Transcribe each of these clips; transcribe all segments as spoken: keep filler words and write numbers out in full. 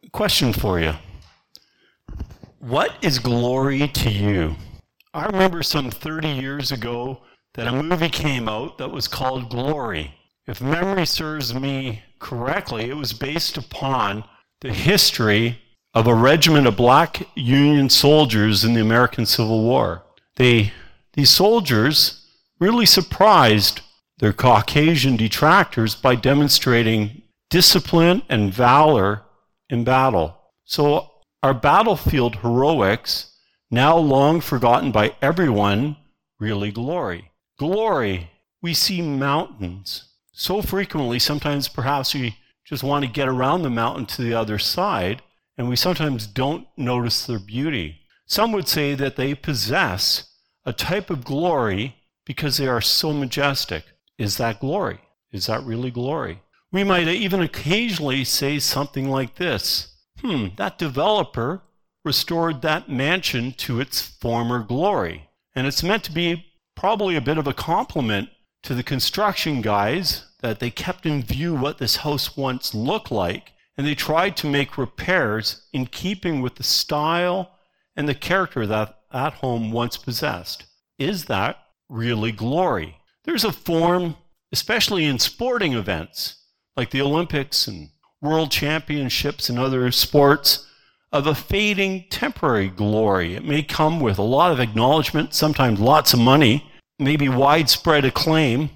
Question for you. What is glory to you? I remember some thirty years ago that a movie came out that was called Glory. If memory serves me correctly, it was based upon the history of a regiment of black Union soldiers in the American Civil War. They, these soldiers really surprised their Caucasian detractors by demonstrating discipline and valor in battle. So our battlefield heroics, now long forgotten by everyone, really glory. Glory, we see mountains. So frequently, sometimes perhaps we just want to get around the mountain to the other side, and we sometimes don't notice their beauty. Some would say that they possess a type of glory because they are so majestic. Is that glory? Is that really glory? We might even occasionally say something like this. Hmm, that developer restored that mansion to its former glory. And it's meant to be probably a bit of a compliment to the construction guys that they kept in view what this house once looked like, and they tried to make repairs in keeping with the style and the character that that home once possessed. Is that really glory? There's a form, especially in sporting events, like the Olympics and World Championships and other sports, of a fading temporary glory. It may come with a lot of acknowledgement, sometimes lots of money, maybe widespread acclaim,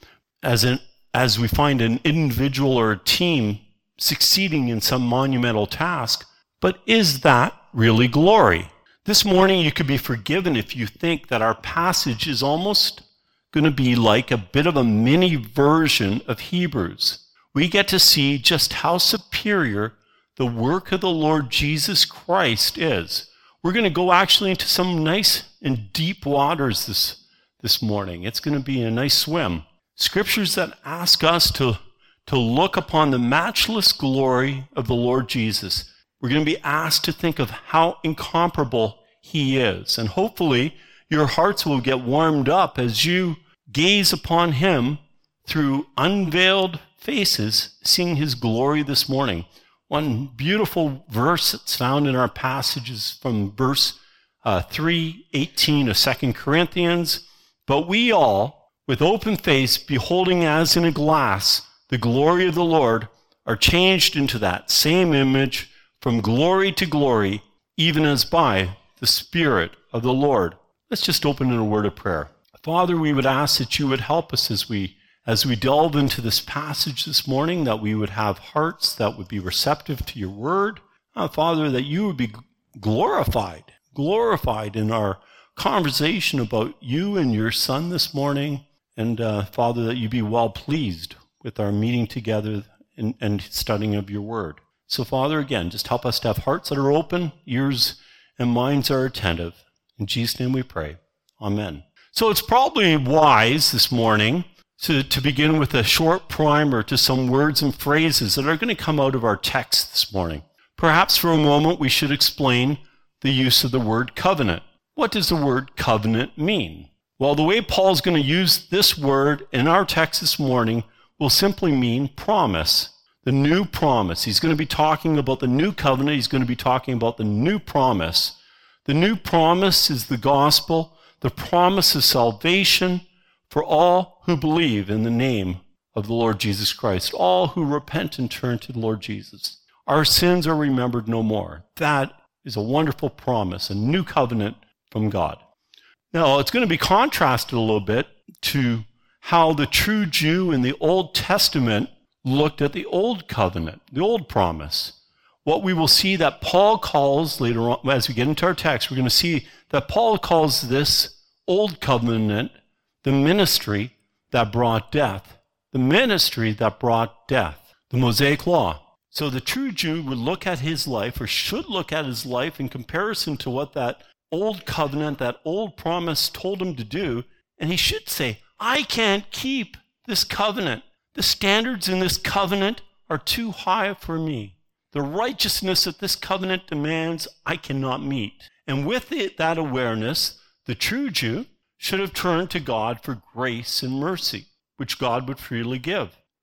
as an, as we find an individual or a team succeeding in some monumental task. But is that really glory? This morning you could be forgiven if you think that our passage is almost going to be like a bit of a mini version of Hebrews. We get to see just how superior the work of the Lord Jesus Christ is. We're going to go actually into some nice and deep waters this, this morning. It's going to be a nice swim. Scriptures that ask us to, to look upon the matchless glory of the Lord Jesus. We're going to be asked to think of how incomparable he is. And hopefully your hearts will get warmed up as you gaze upon him through unveiled faces, seeing his glory this morning. One beautiful verse that's found in our passages from verse uh, three eighteen of Second Corinthians. But we all, with open face, beholding as in a glass the glory of the Lord, are changed into that same image from glory to glory, even as by the Spirit of the Lord. Let's just open in a word of prayer. Father, we would ask that you would help us as we As we delve into this passage this morning, that we would have hearts that would be receptive to your word. Uh, Father, that you would be glorified, glorified in our conversation about you and your Son this morning. And uh, Father, that you be well pleased with our meeting together and, and studying of your word. So Father, again, just help us to have hearts that are open, ears and minds are attentive. In Jesus' name we pray. Amen. So it's probably wise this morning To, to begin with a short primer to some words and phrases that are going to come out of our text this morning. Perhaps for a moment we should explain the use of the word covenant. What does the word covenant mean? Well, the way Paul's going to use this word in our text this morning will simply mean promise, the new promise. He's going to be talking about the new covenant. He's going to be talking about the new promise. The new promise is the gospel, the promise of salvation for all who believe in the name of the Lord Jesus Christ, all who repent and turn to the Lord Jesus. Our sins are remembered no more. That is a wonderful promise, a new covenant from God. Now, it's going to be contrasted a little bit to how the true Jew in the Old Testament looked at the Old Covenant, the Old Promise. What we will see that Paul calls later on, as we get into our text, we're going to see that Paul calls this Old Covenant the ministry that brought death. The ministry that brought death. The Mosaic Law. So the true Jew would look at his life, or should look at his life in comparison to what that old covenant, that old promise told him to do, and he should say, I can't keep this covenant. The standards in this covenant are too high for me. The righteousness that this covenant demands, I cannot meet. And with it, that awareness, the true Jew should have turned to God for grace and mercy, which God would freely give.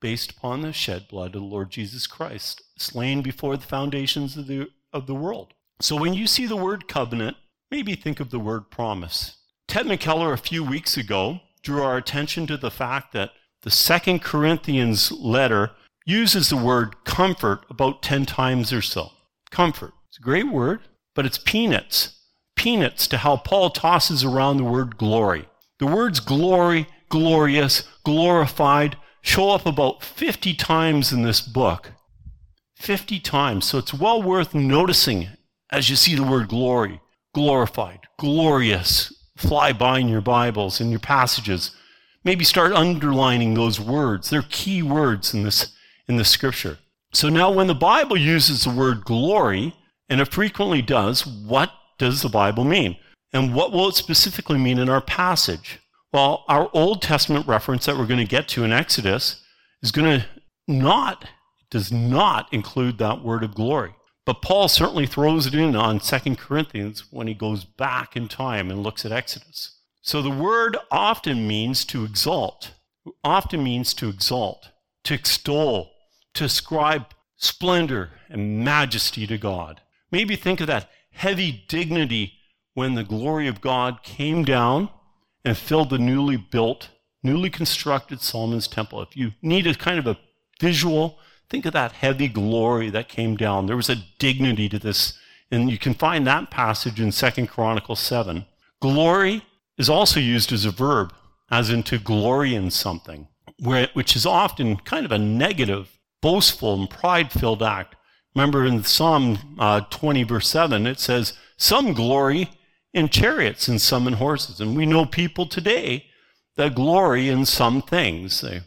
based upon the shed blood of the Lord Jesus Christ, slain before the foundations of the, of the world. So when you see the word covenant, maybe think of the word promise. Ted McKellar a few weeks ago drew our attention to the fact that the Second Corinthians letter uses the word comfort about ten times or so. Comfort. It's a great word, but it's peanuts. Peanuts to how Paul tosses around the word glory. The words glory, glorious, glorified show up about fifty times in this book. fifty times. So it's well worth noticing as you see the word glory, glorified, glorious, fly by in your Bibles, in your passages. Maybe start underlining those words. They're key words in this, in the scripture. So now when the Bible uses the word glory, and it frequently does, what does the Bible mean? And what will it specifically mean in our passage? Well, our Old Testament reference that we're going to get to in Exodus is going to not, does not include that word of glory. But Paul certainly throws it in on Second Corinthians when he goes back in time and looks at Exodus. So the word often means to exalt, often means to exalt, to extol, to ascribe splendor and majesty to God. Maybe think of that heavy dignity when the glory of God came down and filled the newly built, newly constructed Solomon's temple. If you need a kind of a visual, think of that heavy glory that came down. There was a dignity to this, and you can find that passage in Second Chronicles seven. Glory is also used as a verb, as in to glory in something, where, which is often kind of a negative, boastful, and pride-filled act. Remember in Psalm uh, twenty, verse seven, it says, some glory in chariots and some in horses. And we know people today that glory in some things, their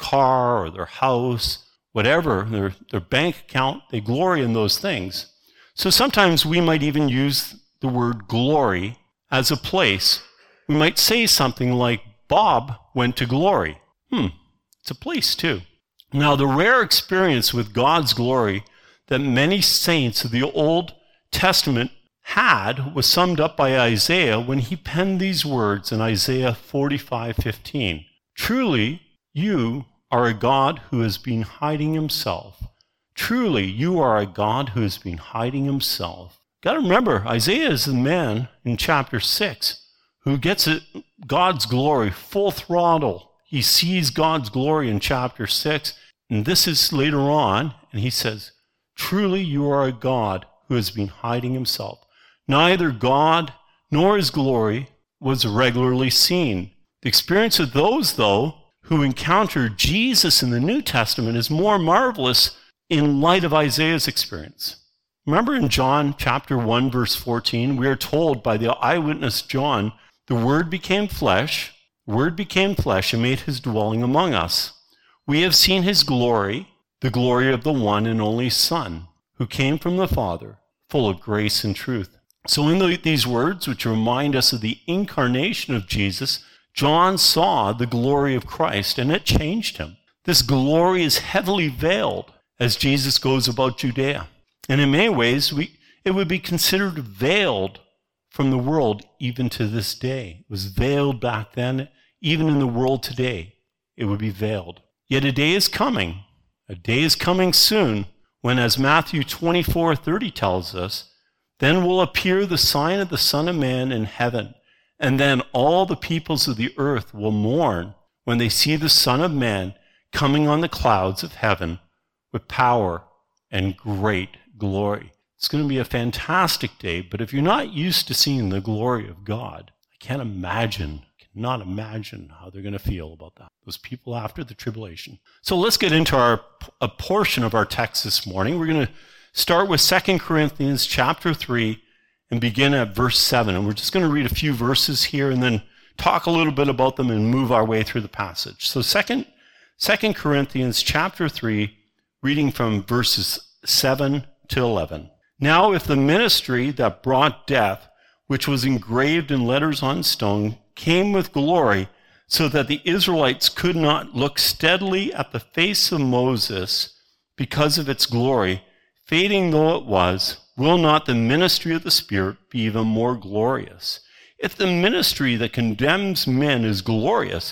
car or their house, whatever, their, their bank account, they glory in those things. So sometimes we might even use the word glory as a place. We might say something like, Bob went to glory. Hmm, it's a place too. Now, the rare experience with God's glory that many saints of the Old Testament had was summed up by Isaiah when he penned these words in Isaiah forty-five fifteen. Truly, you are a God who has been hiding himself. Truly, you are a God who has been hiding himself. Got to remember, Isaiah is the man in chapter six who gets it, God's glory full throttle. He sees God's glory in chapter six, and this is later on, and he says, truly, you are a God who has been hiding himself. Neither God nor his glory was regularly seen. The experience of those, though, who encounter Jesus in the New Testament is more marvelous in light of Isaiah's experience. Remember in John chapter one, verse fourteen, we are told by the eyewitness John, the Word became flesh, the Word became flesh and made his dwelling among us. We have seen his glory, the glory of the one and only Son, who came from the Father, full of grace and truth. So in the, these words, which remind us of the incarnation of Jesus, John saw the glory of Christ, and it changed him. This glory is heavily veiled as Jesus goes about Judea. And in many ways, we, it would be considered veiled from the world even to this day. It was veiled back then, even in the world today, it would be veiled. Yet a day is coming, a day is coming soon, when, as Matthew twenty-four thirty tells us, then will appear the sign of the Son of Man in heaven, and then all the peoples of the earth will mourn when they see the Son of Man coming on the clouds of heaven with power and great glory. It's going to be a fantastic day, but if you're not used to seeing the glory of God, I can't imagine, cannot imagine how they're going to feel about that, those people after the tribulation. So let's get into our a portion of our text this morning. We're going to start with Second Corinthians chapter three and begin at verse seven. And we're just going to read a few verses here and then talk a little bit about them and move our way through the passage. So Second Corinthians chapter three, reading from verses seven to eleven. Now if the ministry that brought death, which was engraved in letters on stone, came with glory, so that the Israelites could not look steadily at the face of Moses because of its glory, fading though it was, will not the ministry of the Spirit be even more glorious? If the ministry that condemns men is glorious,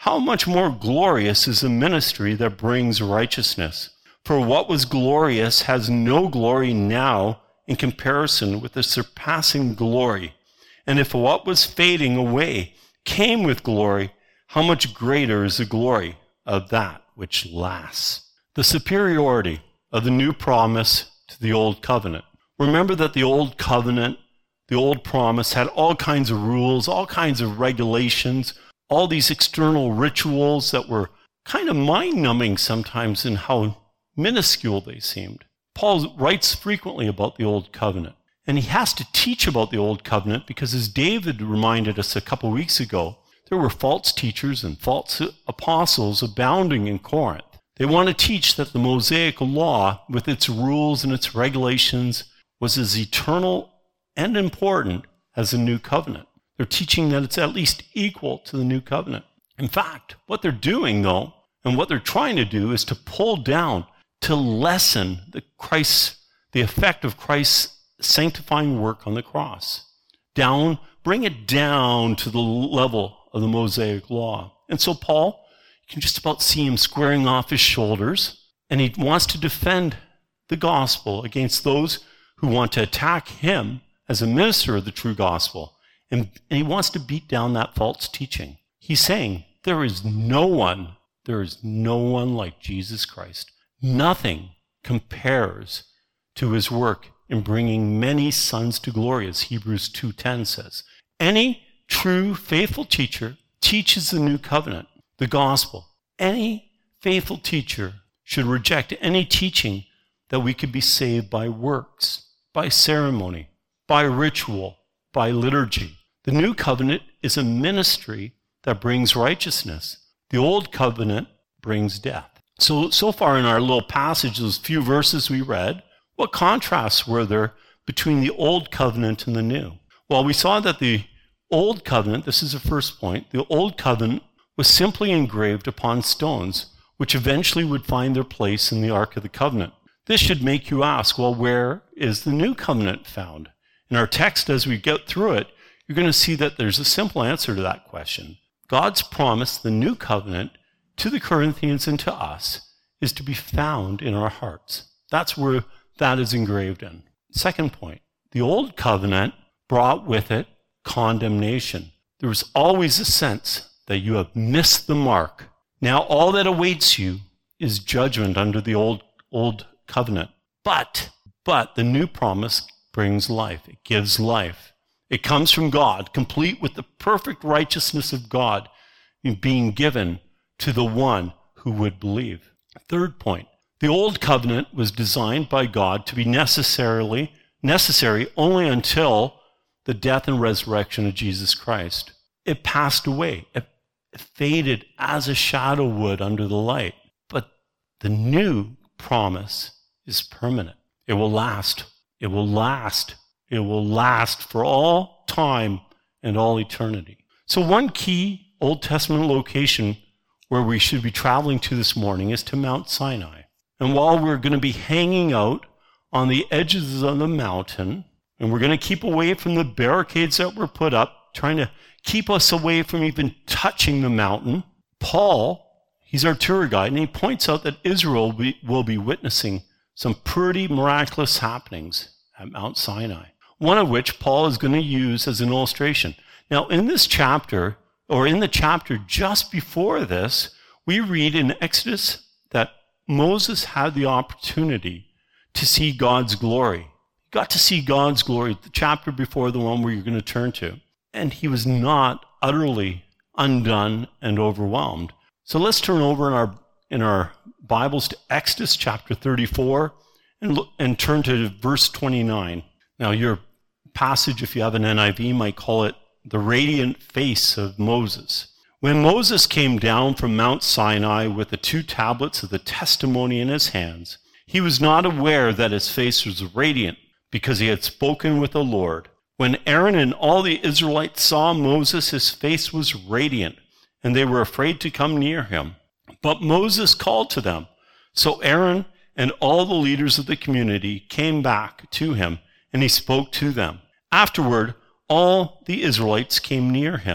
how much more glorious is the ministry that brings righteousness? For what was glorious has no glory now in comparison with the surpassing glory. And if what was fading away came with glory, how much greater is the glory of that which lasts? The superiority of the new promise to the old covenant. Remember that the old covenant, the old promise, had all kinds of rules, all kinds of regulations, all these external rituals that were kind of mind-numbing sometimes in how minuscule they seemed. Paul writes frequently about the Old Covenant, and he has to teach about the Old Covenant because, as David reminded us a couple weeks ago, there were false teachers and false apostles abounding in Corinth. They want to teach that the Mosaic law, with its rules and its regulations, was as eternal and important as the New Covenant. They're teaching that it's at least equal to the New Covenant. In fact, what they're doing, though, and what they're trying to do is to pull down, to lessen the Christ, the effect of Christ's sanctifying work on the cross. Down, bring it down to the level of the Mosaic law. And so Paul, you can just about see him squaring off his shoulders, and he wants to defend the gospel against those who want to attack him as a minister of the true gospel. And, and he wants to beat down that false teaching. He's saying, there is no one, there is no one like Jesus Christ. Nothing compares to his work in bringing many sons to glory, as Hebrews two ten says. Any true, faithful teacher teaches the new covenant, the gospel. Any faithful teacher should reject any teaching that we could be saved by works, by ceremony, by ritual, by liturgy. The new covenant is a ministry that brings righteousness. The old covenant brings death. So, so far in our little passage, those few verses we read, what contrasts were there between the old covenant and the new? Well, we saw that the old covenant, this is the first point, the old covenant was simply engraved upon stones, which eventually would find their place in the Ark of the Covenant. This should make you ask, well, where is the new covenant found? In our text, as we get through it, you're going to see that there's a simple answer to that question. God's promise, the new covenant, to the Corinthians and to us, is to be found in our hearts. That's where that is engraved in. Second point, the old covenant brought with it condemnation. There was always a sense that you have missed the mark. Now all that awaits you is judgment under the old, old covenant. But, but the new promise brings life. It gives life. It comes from God, complete with the perfect righteousness of God being given to the one who would believe. Third point, the old covenant was designed by God to be necessarily necessary only until the death and resurrection of Jesus Christ. It passed away. It faded as a shadow would under the light. But the new promise is permanent. It will last. It will last. It will last for all time and all eternity. So one key Old Testament location where we should be traveling to this morning is to Mount Sinai. And while we're going to be hanging out on the edges of the mountain, and we're going to keep away from the barricades that were put up, trying to keep us away from even touching the mountain, Paul, he's our tour guide, and he points out that Israel will be, will be witnessing some pretty miraculous happenings at Mount Sinai, one of which Paul is going to use as an illustration. Now, in this chapter, or in the chapter just before this, we read in Exodus that Moses had the opportunity to see God's glory. He got to see God's glory, the chapter before the one where you're going to turn to. And he was not utterly undone and overwhelmed. So let's turn over in our in our Bibles to Exodus chapter thirty-four and look, and turn to verse twenty-nine. Now your passage, if you have an N I V, might call it the radiant face of Moses. When Moses came down from Mount Sinai with the two tablets of the testimony in his hands, he was not aware that his face was radiant because he had spoken with the Lord. When Aaron and all the Israelites saw Moses, his face was radiant, and they were afraid to come near him. But Moses called to them. So Aaron and all the leaders of the community came back to him, and he spoke to them. Afterward, all the Israelites came near him,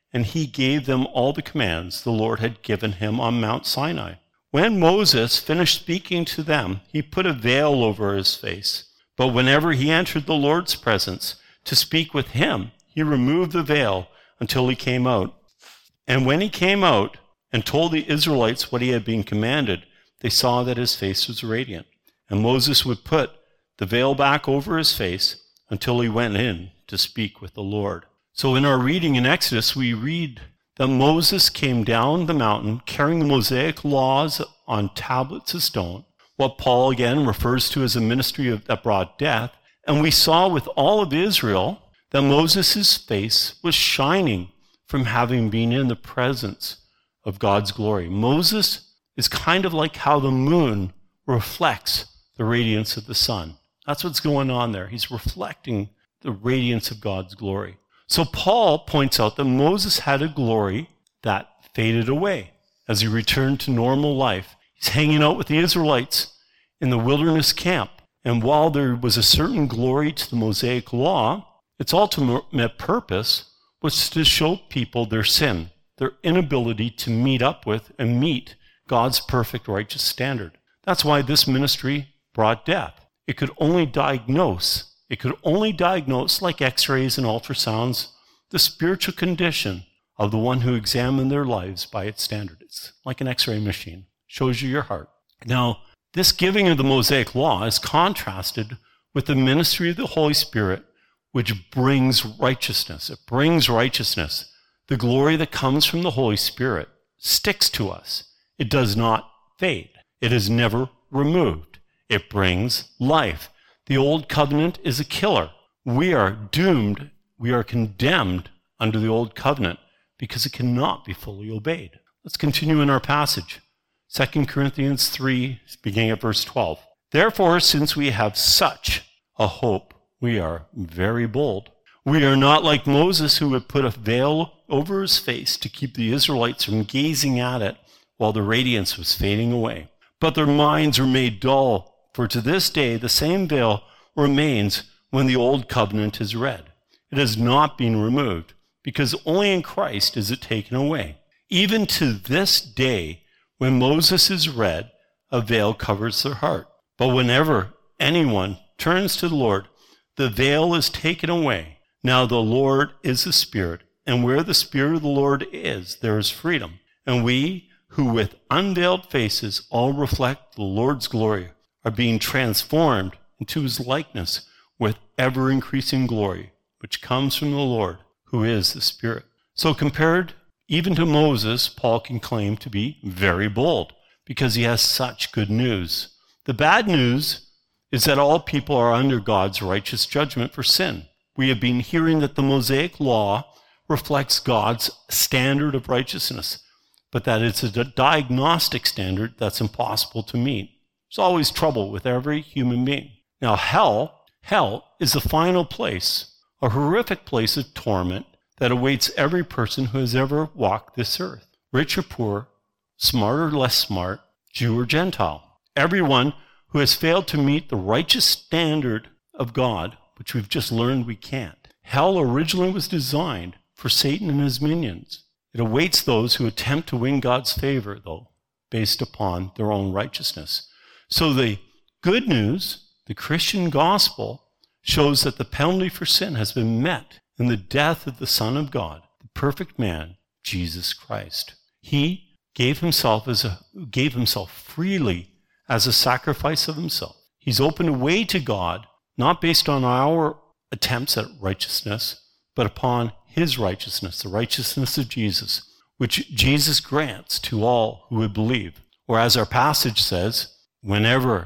and he gave them all the commands the Lord had given him on Mount Sinai. When Moses finished speaking to them, he put a veil over his face. But whenever he entered the Lord's presence to speak with him, he removed the veil until he came out. And when he came out and told the Israelites what he had been commanded, they saw that his face was radiant. And Moses would put the veil back over his face until he went in to speak with the Lord. So in our reading in Exodus, we read that Moses came down the mountain carrying the Mosaic laws on tablets of stone, what Paul again refers to as a ministry of, that brought death. And we saw with all of Israel that Moses' face was shining from having been in the presence of God's glory. Moses is kind of like how the moon reflects the radiance of the sun. That's what's going on there. He's reflecting the radiance of God's glory. So Paul points out that Moses had a glory that faded away as he returned to normal life. He's hanging out with the Israelites in the wilderness camp. And while there was a certain glory to the Mosaic law, its ultimate purpose was to show people their sin, their inability to meet up with and meet God's perfect righteous standard. That's why this ministry brought death. It could only diagnose, it could only diagnose, like x-rays and ultrasounds, the spiritual condition of the one who examined their lives by its standard. It's like an x-ray machine, shows you your heart. Now, this giving of the Mosaic law is contrasted with the ministry of the Holy Spirit, which brings righteousness. It brings righteousness. The glory that comes from the Holy Spirit sticks to us. It does not fade. It is never removed. It brings life. The old covenant is a killer. We are doomed. We are condemned under the old covenant because it cannot be fully obeyed. Let's continue in our passage. Second Corinthians three, beginning at verse twelve. Therefore, since we have such a hope, we are very bold. We are not like Moses, who had put a veil over his face to keep the Israelites from gazing at it while the radiance was fading away. But their minds were made dull, for to this day the same veil remains when the old covenant is read. It has not been removed, because only in Christ is it taken away. Even to this day, when Moses is read, a veil covers their heart. But whenever anyone turns to the Lord, the veil is taken away. Now the Lord is the Spirit, and where the Spirit of the Lord is, there is freedom. And we, who with unveiled faces all reflect the Lord's glory, are being transformed into his likeness with ever-increasing glory, which comes from the Lord, who is the Spirit. So compared even to Moses, Paul can claim to be very bold because he has such good news. The bad news is that all people are under God's righteous judgment for sin. We have been hearing that the Mosaic law reflects God's standard of righteousness, but that it's a diagnostic standard that's impossible to meet. There's always trouble with every human being. Now, hell, hell is the final place, a horrific place of torment that awaits every person who has ever walked this earth, rich or poor, smart or less smart, Jew or Gentile. Everyone who has failed to meet the righteous standard of God, which we've just learned we can't. Hell originally was designed for Satan and his minions. It awaits those who attempt to win God's favor, though, based upon their own righteousness. So the good news, the Christian gospel, shows that the penalty for sin has been met in the death of the Son of God, the perfect man, Jesus Christ. He gave himself as a gave himself freely as a sacrifice of himself. He's opened a way to God, not based on our attempts at righteousness, but upon his righteousness, the righteousness of Jesus, which Jesus grants to all who would believe. Or as our passage says, whenever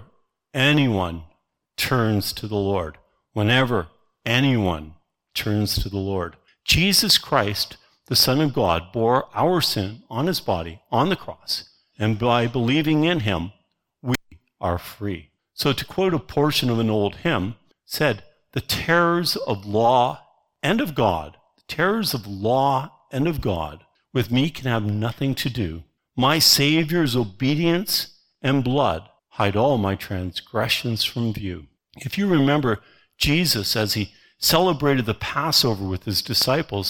anyone turns to the Lord, whenever anyone turns to the Lord. Jesus Christ, the Son of God, bore our sin on his body on the cross, and by believing in him, we are free. So to quote a portion of an old hymn, said, the terrors of law and of God, the terrors of law and of God, with me can have nothing to do. My Savior's obedience and blood hide all my transgressions from view. If you remember Jesus, as he celebrated the Passover with his disciples, he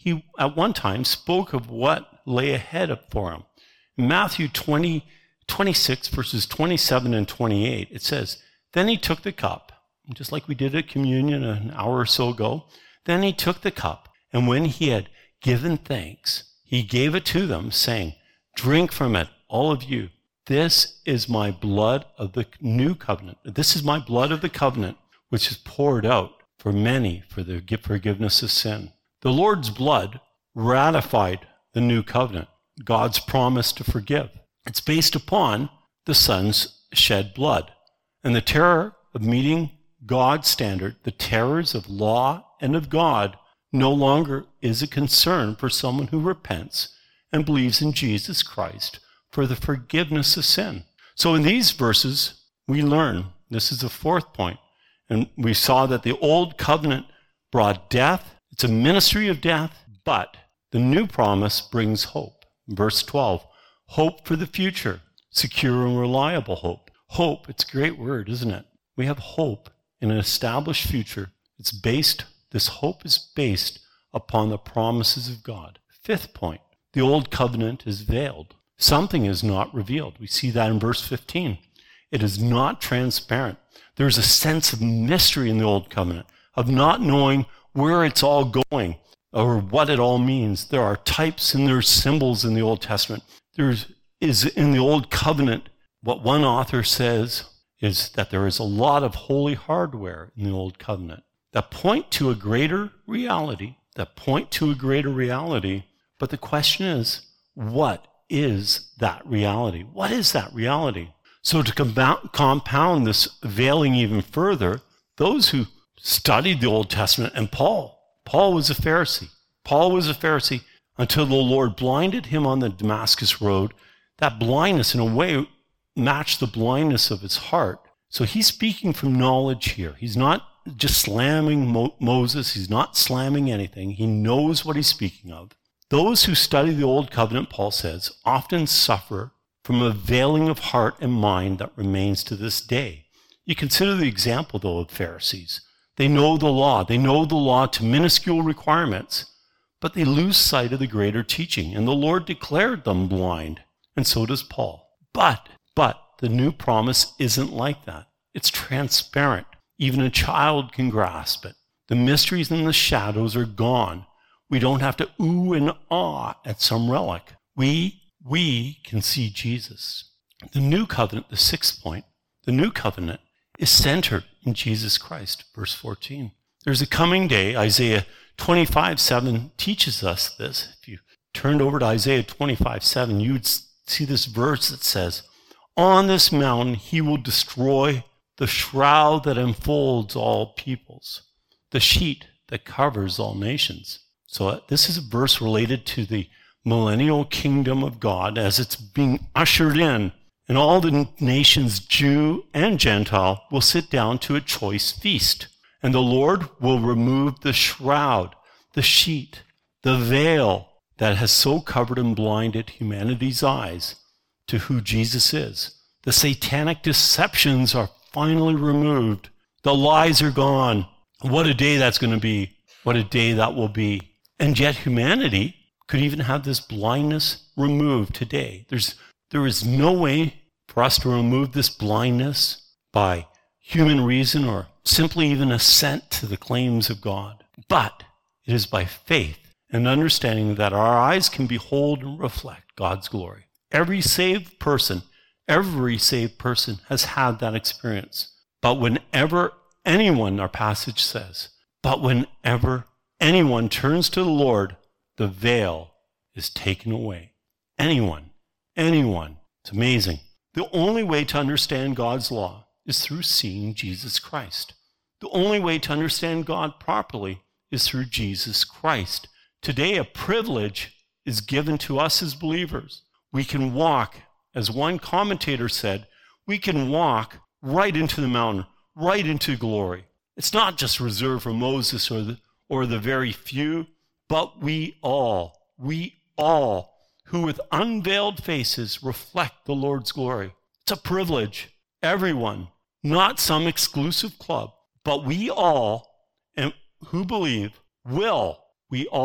he at one time spoke of what lay ahead for him. In Matthew twenty, twenty-six, verses twenty-seven and twenty-eight, it says, "Then he took the cup," just like we did at communion an hour or so ago. "Then he took the cup, and when he had given thanks, he gave it to them, saying, 'Drink from it, all of you. This is my blood of the new covenant. This is my blood of the covenant, which is poured out for many for the forgiveness of sin.'" The Lord's blood ratified the new covenant, God's promise to forgive. It's based upon the Son's shed blood. And the terror of meeting God's standard, the terrors of law and of God, no longer is a concern for someone who repents and believes in Jesus Christ for the forgiveness of sin. So in these verses, we learn, this is the fourth point, and we saw that the old covenant brought death. It's a ministry of death, but the new promise brings hope. Verse twelve, hope for the future, secure and reliable hope. Hope, it's a great word, isn't it? We have hope in an established future. It's based, this hope is based upon the promises of God. Fifth point, the old covenant is veiled. Something is not revealed. We see that in verse fifteen. It is not transparent. There's a sense of mystery in the old covenant, of not knowing where it's all going or what it all means. There are types and there's symbols in the Old Testament. There is in the old covenant, what one author says is that there is a lot of holy hardware in the old covenant that point to a greater reality, that point to a greater reality. But the question is, what is that reality? What is that reality? So to compound, compound this veiling even further, those who studied the Old Testament, and Paul, Paul was a Pharisee. Paul was a Pharisee until the Lord blinded him on the Damascus road. That blindness, in a way, matched the blindness of his heart. So he's speaking from knowledge here. He's not just slamming Mo- Moses. He's not slamming anything. He knows what he's speaking of. Those who study the Old Covenant, Paul says, often suffer from a veiling of heart and mind that remains to this day. You consider the example, though, of Pharisees. They know the law. They know the law to minuscule requirements, but they lose sight of the greater teaching, and the Lord declared them blind, and so does Paul. But, but, the new promise isn't like that. It's transparent. Even a child can grasp it. The mysteries and the shadows are gone. We don't have to ooh and ah at some relic. We, we can see Jesus. The new covenant, the sixth point, the new covenant is centered in Jesus Christ. Verse fourteen. There's a coming day. Isaiah twenty-five seven teaches us this. If you turned over to Isaiah twenty-five seven, you'd see this verse that says, "On this mountain he will destroy the shroud that enfolds all peoples, the sheet that covers all nations." So uh, this is a verse related to the millennial kingdom of God as it's being ushered in. And all the nations, Jew and Gentile, will sit down to a choice feast. And the Lord will remove the shroud, the sheet, the veil that has so covered and blinded humanity's eyes to who Jesus is. The satanic deceptions are finally removed. The lies are gone. What a day that's going to be. What a day that will be. And yet humanity could even have this blindness removed today. There's There is no way for us to remove this blindness by human reason or simply even assent to the claims of God. But it is by faith and understanding that our eyes can behold and reflect God's glory. Every saved person, every saved person has had that experience. But whenever anyone, our passage says, but whenever anyone turns to the Lord, the veil is taken away. Anyone. Anyone. It's amazing. The only way to understand God's law is through seeing Jesus Christ. The only way to understand God properly is through Jesus Christ. Today, a privilege is given to us as believers. We can walk, as one commentator said, we can walk right into the mountain, right into glory. It's not just reserved for Moses or the, or the very few, but we all, we all, who with unveiled faces reflect the Lord's glory. It's a privilege. Everyone, not some exclusive club, but we all, and who believe, will, we all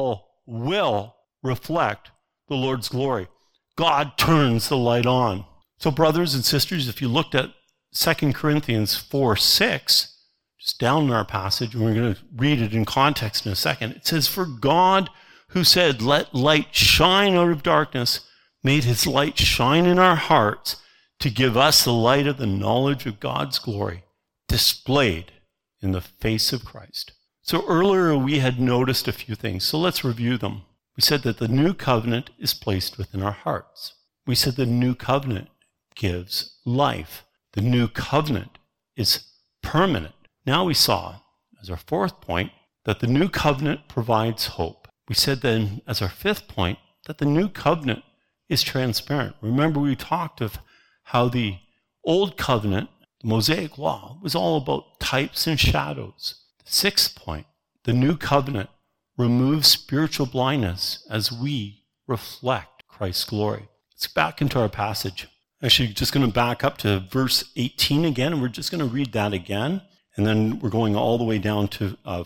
will reflect the Lord's glory. God turns the light on. So brothers and sisters, if you looked at Second Corinthians four six, just down in our passage, and we're going to read it in context in a second, it says, "For God, who said, 'Let light shine out of darkness,' made his light shine in our hearts to give us the light of the knowledge of God's glory, displayed in the face of Christ." So earlier we had noticed a few things, so let's review them. We said that the new covenant is placed within our hearts. We said the new covenant gives life. The new covenant is permanent. Now we saw, as our fourth point, that the new covenant provides hope. We said then, as our fifth point, that the new covenant is transparent. Remember, we talked of how the old covenant, the Mosaic law, was all about types and shadows. The sixth point, the new covenant removes spiritual blindness as we reflect Christ's glory. Let's get back into our passage. Actually, just going to back up to verse eighteen again, and we're just going to read that again, and then we're going all the way down to uh,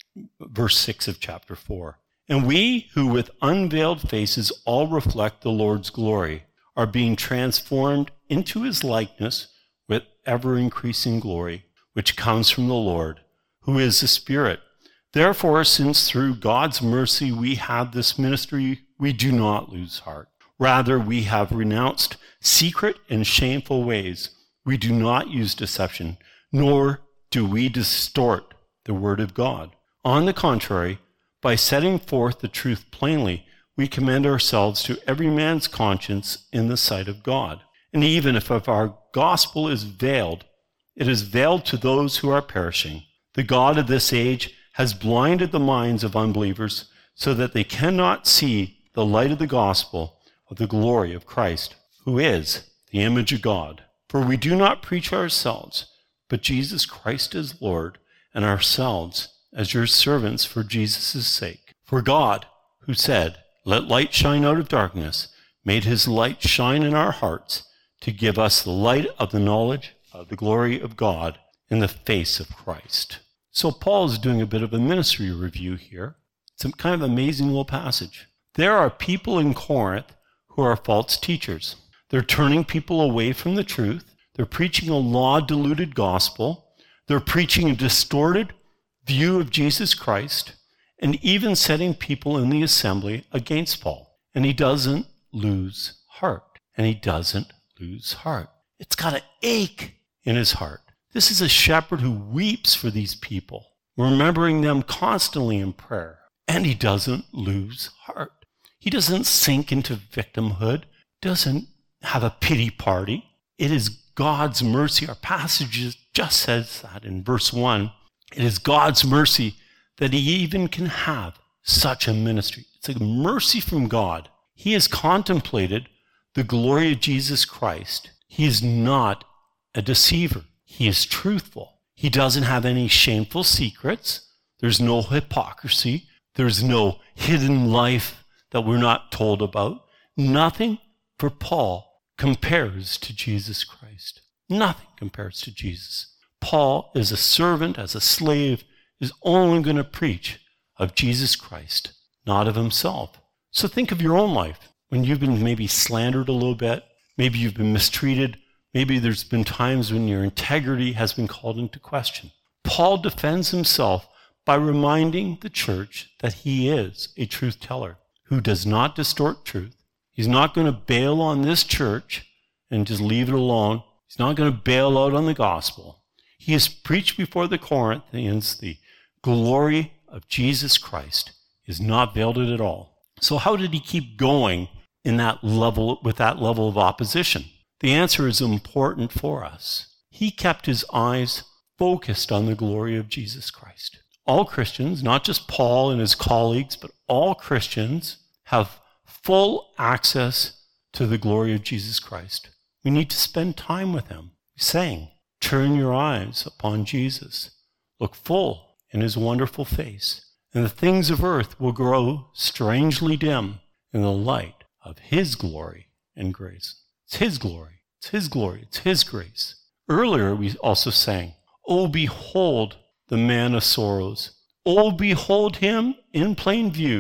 verse six of chapter four. "And we who with unveiled faces all reflect the Lord's glory are being transformed into his likeness with ever-increasing glory, which comes from the Lord, who is the Spirit. Therefore, since through God's mercy we have this ministry, we do not lose heart. Rather, we have renounced secret and shameful ways. We do not use deception, nor do we distort the word of God. On the contrary, by setting forth the truth plainly, we commend ourselves to every man's conscience in the sight of God. And even if our gospel is veiled, it is veiled to those who are perishing. The God of this age has blinded the minds of unbelievers so that they cannot see the light of the gospel of the glory of Christ, who is the image of God. For we do not preach ourselves, but Jesus Christ as Lord, and ourselves as your servants for Jesus' sake. For God, who said, 'Let light shine out of darkness,' made his light shine in our hearts to give us the light of the knowledge of the glory of God in the face of Christ." So Paul is doing a bit of a ministry review here. It's a kind of amazing little passage. There are people in Corinth who are false teachers. They're turning people away from the truth. They're preaching a law-diluted gospel. They're preaching a distorted view of Jesus Christ, and even setting people in the assembly against Paul. And he doesn't lose heart. And he doesn't lose heart. It's got an ache in his heart. This is a shepherd who weeps for these people, remembering them constantly in prayer. And he doesn't lose heart. He doesn't sink into victimhood, doesn't have a pity party. It is God's mercy. Our passage just says that in verse one. It is God's mercy that he even can have such a ministry. It's a mercy from God. He has contemplated the glory of Jesus Christ. He is not a deceiver. He is truthful. He doesn't have any shameful secrets. There's no hypocrisy. There's no hidden life that we're not told about. Nothing for Paul compares to Jesus Christ. Nothing compares to Jesus. Paul, as a servant, as a slave, is only going to preach of Jesus Christ, not of himself. So think of your own life. When you've been maybe slandered a little bit, maybe you've been mistreated, maybe there's been times when your integrity has been called into question. Paul defends himself by reminding the church that he is a truth teller who does not distort truth. He's not going to bail on this church and just leave it alone. He's not going to bail out on the gospel. He has preached before the Corinthians the glory of Jesus Christ. He has not veiled it at all. So how did he keep going in that level, with that level of opposition? The answer is important for us. He kept his eyes focused on the glory of Jesus Christ. All Christians, not just Paul and his colleagues, but all Christians have full access to the glory of Jesus Christ. We need to spend time with him. He's saying, turn your eyes upon Jesus. Look full in his wonderful face, and the things of earth will grow strangely dim in the light of his glory and grace. It's his glory. It's his glory. It's his grace. Earlier, we also sang, "Oh, behold the man of sorrows. Oh, behold him in plain view,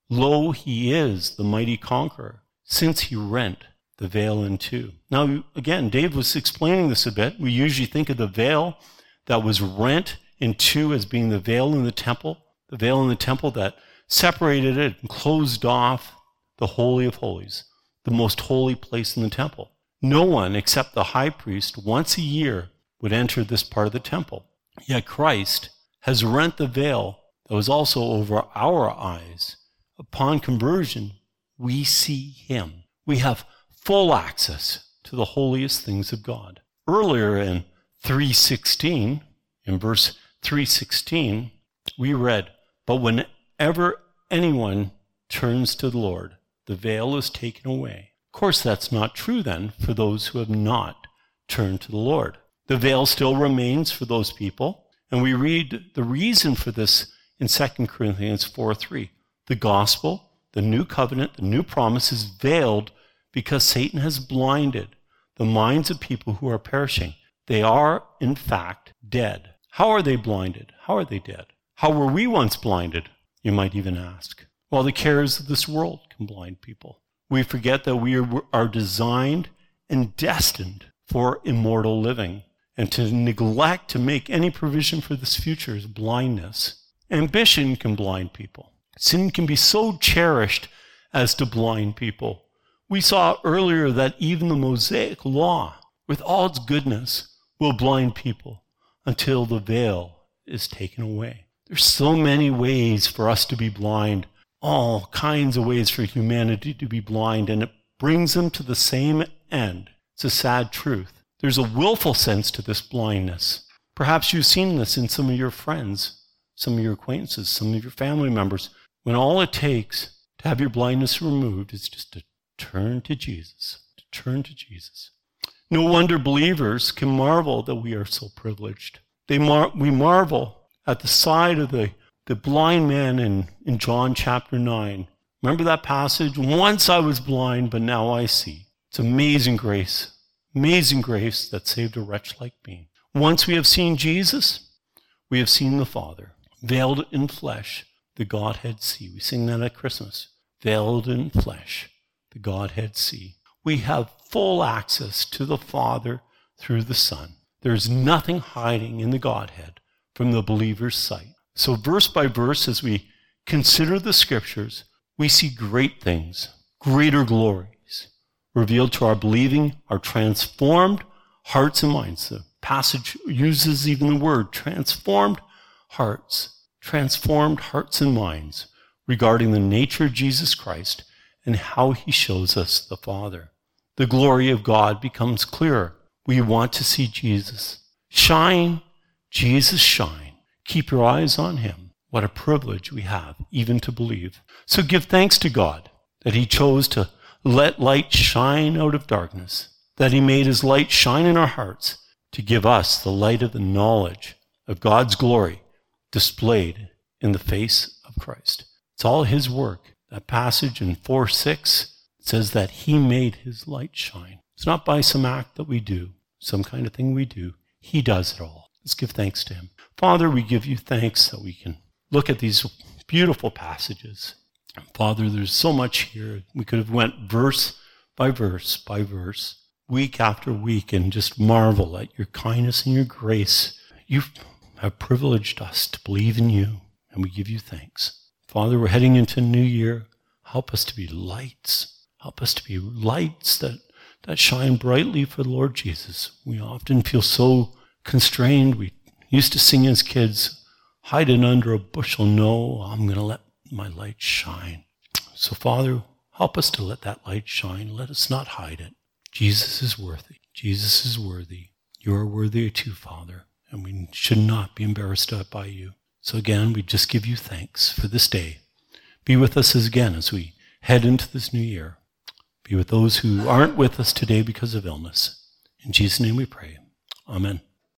Lo, he is the mighty conqueror, since he rent the veil in two. Now, again, Dave was explaining this a bit. We usually think of the veil that was rent in two as being the veil in the temple, the veil in the temple that separated it and closed off the Holy of Holies, the most holy place in the temple. No one except the high priest once a year would enter this part of the temple. Yet Christ has rent the veil that was also over our eyes. Upon conversion, we see him. We have full access to the holiest things of God. Earlier in three sixteen, in verse three sixteen, we read, "But whenever anyone turns to the Lord, the veil is taken away." Of course, that's not true then for those who have not turned to the Lord. The veil still remains for those people, and we read the reason for this in Second Corinthians four three. The gospel, the new covenant, the new promise is veiled because Satan has blinded the minds of people who are perishing. They are, in fact, dead. How are they blinded? How are they dead? How were we once blinded, you might even ask? Well, the cares of this world can blind people. We forget that we are, are designed and destined for immortal living. And to neglect to make any provision for this future is blindness. Ambition can blind people. Sin can be so cherished as to blind people. We saw earlier that even the Mosaic law, with all its goodness, will blind people until the veil is taken away. There's so many ways for us to be blind, all kinds of ways for humanity to be blind, and it brings them to the same end. It's a sad truth. There's a willful sense to this blindness. Perhaps you've seen this in some of your friends, some of your acquaintances, some of your family members, when all it takes to have your blindness removed is just to turn to Jesus, to turn to Jesus. No wonder believers can marvel that we are so privileged. They mar- we marvel at the side of the, the blind man in, in John chapter nine. Remember that passage? Once I was blind, but now I see. It's amazing grace, amazing grace that saved a wretch like me. Once we have seen Jesus, we have seen the Father, veiled in flesh, the Godhead see. We sing that at Christmas. Veiled in flesh, the Godhead see. We have full access to the Father through the Son. There's nothing hiding in the Godhead from the believer's sight. So verse by verse, as we consider the Scriptures, we see great things, greater glories, revealed to our believing, our transformed hearts and minds. The passage uses even the word transformed hearts, transformed hearts and minds regarding the nature of Jesus Christ and how he shows us the Father. The glory of God becomes clearer. We want to see Jesus. Shine, Jesus, shine. Keep your eyes on him. What a privilege we have even to believe. So give thanks to God that he chose to let light shine out of darkness, that he made his light shine in our hearts to give us the light of the knowledge of God's glory displayed in the face of Christ. It's all his work. That passage in four six says that he made his light shine. It's not by some act that we do, some kind of thing we do. He does it all. Let's give thanks to him. Father, we give you thanks that we can look at these beautiful passages. Father, there's so much here. We could have went verse by verse by verse, week after week, and just marvel at your kindness and your grace. You have privileged us to believe in you, and we give you thanks. Father, we're heading into a new year. Help us to be lights. Help us to be lights that, that shine brightly for the Lord Jesus. We often feel so constrained. We used to sing as kids, hide it under a bushel. No, I'm going to let my light shine. So, Father, help us to let that light shine. Let us not hide it. Jesus is worthy. Jesus is worthy. You are worthy too, Father, and we should not be embarrassed by you. So again, we just give you thanks for this day. Be with us as again as we head into this new year. Be with those who aren't with us today because of illness. In Jesus' name we pray. Amen.